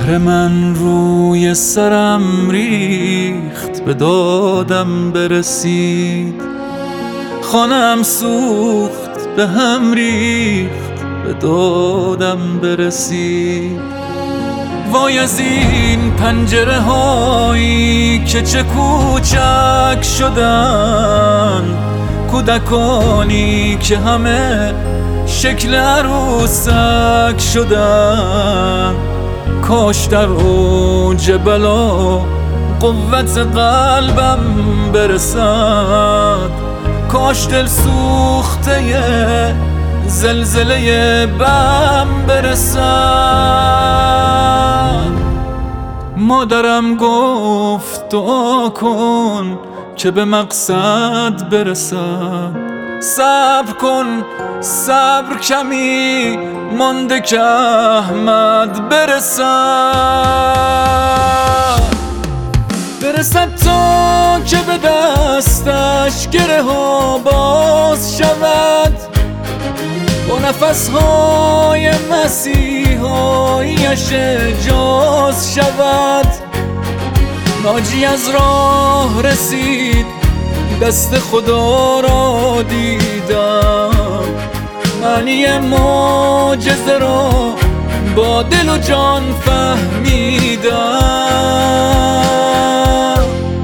قهر من روی سرم ریخت، به دادم برسید. خانم سوخت، به هم ریخت، به دادم برسید. وای از این پنجره هایی که چه کوچک شدن، کودکانی که همه شکل عروسک شدن. کاش در اوج بلا قوت قلبم برسد، کاش دل سوخته زلزله بم برسد. مادرم گفت دعا کن که به مقصد برسد. صبر کن صبر کمی مانده که احمد برسد تا که به دستش گره ها باز شود، با نفسهای مسیحاییش اجاز شود. ناجی از راه رسید، دست خدا را دیدم، معنی معجزه را با دل و جان فهمیدم.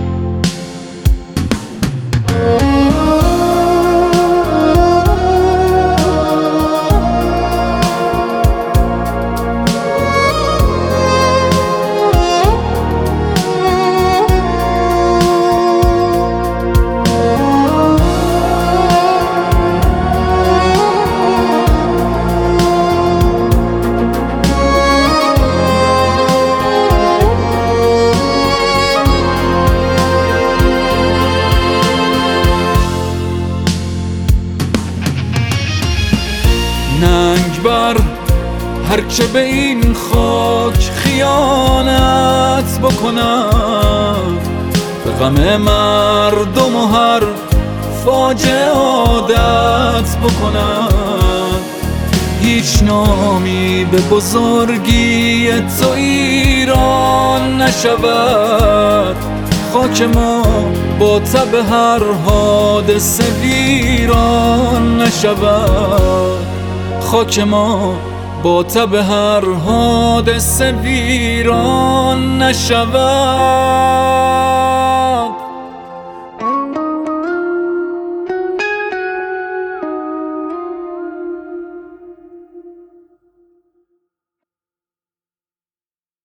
ننگ بر هرچه به این خاک خیانت بکنم، به غم مردم و هر فاجعه عادت بکنم. هیچ نامی به بزرگی تو ایران نشود، خاک ما با تب هر حادثه ویران نشود. خاک ما با تب هر حادثه ویران نشود.